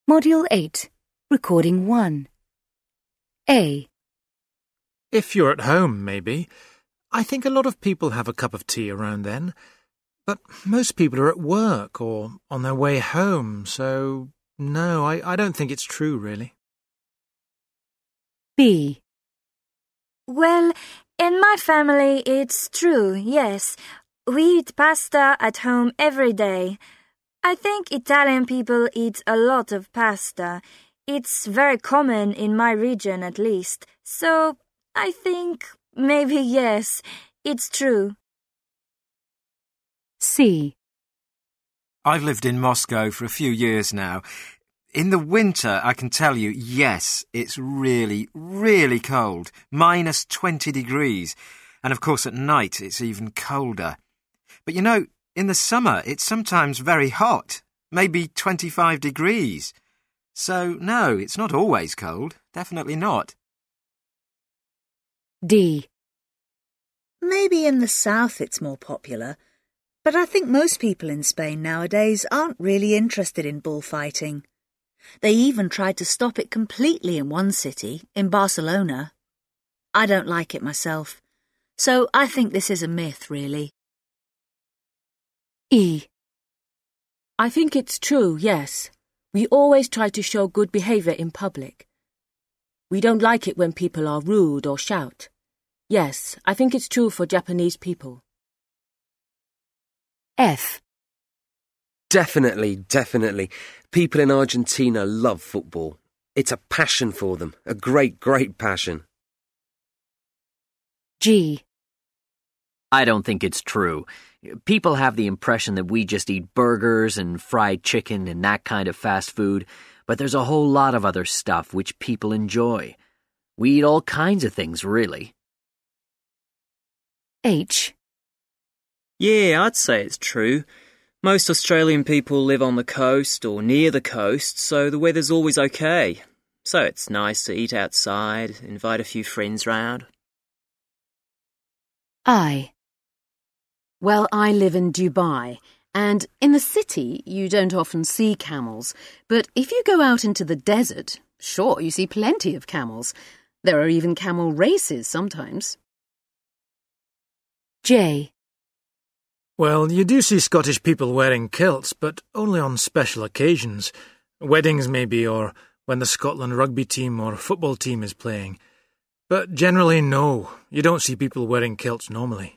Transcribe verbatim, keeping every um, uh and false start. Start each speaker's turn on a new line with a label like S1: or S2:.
S1: Module eight, Recording one. A.
S2: If you're at home, maybe. I think a lot of people have a cup of tea around then. But most people are at work or on their way home, so no, I, I don't think it's true, really.
S1: B.
S3: Well, in my family it's true, yes. We eat pasta at home every day. I think Italian people eat a lot of pasta. It's very common in my region at least. So I think maybe yes, it's true.
S1: C.
S4: I've lived in Moscow for a few years now. In the winter, I can tell you, yes, it's really, really cold. Minus twenty degrees. And of course at night it's even colder. But you know, in the summer it's sometimes very hot. Maybe twenty-five degrees. So no, it's not always cold. Definitely not.
S1: D.
S5: Maybe in the south it's more popular, but I think most people in Spain nowadays aren't really interested in bullfighting. They even tried to stop it completely in one city, in Barcelona. I don't like it myself, so I think this is a myth, really.
S1: E.
S6: I think it's true, yes. We always try to show good behaviour in public. We don't like it when people are rude or shout. Yes, I think it's true for Japanese people.
S1: F.
S7: Definitely, definitely. People in Argentina love football. It's a passion for them, a great, great passion.
S1: G.
S8: I don't think it's true. People have the impression that we just eat burgers and fried chicken and that kind of fast food, but there's a whole lot of other stuff which people enjoy. We eat all kinds of things, really.
S1: H.
S9: Yeah, I'd say it's true. Most Australian people live on the coast or near the coast, so the weather's always okay. So it's nice to eat outside, invite a few friends round.
S1: I.
S6: Well, I live in Dubai, and in the city you don't often see camels, but if you go out into the desert, sure, you see plenty of camels. There are even camel races sometimes.
S1: J.
S2: Well, you do see Scottish people wearing kilts, but only on special occasions. Weddings, maybe, or when the Scotland rugby team or football team is playing. But generally, no, you don't see people wearing kilts normally.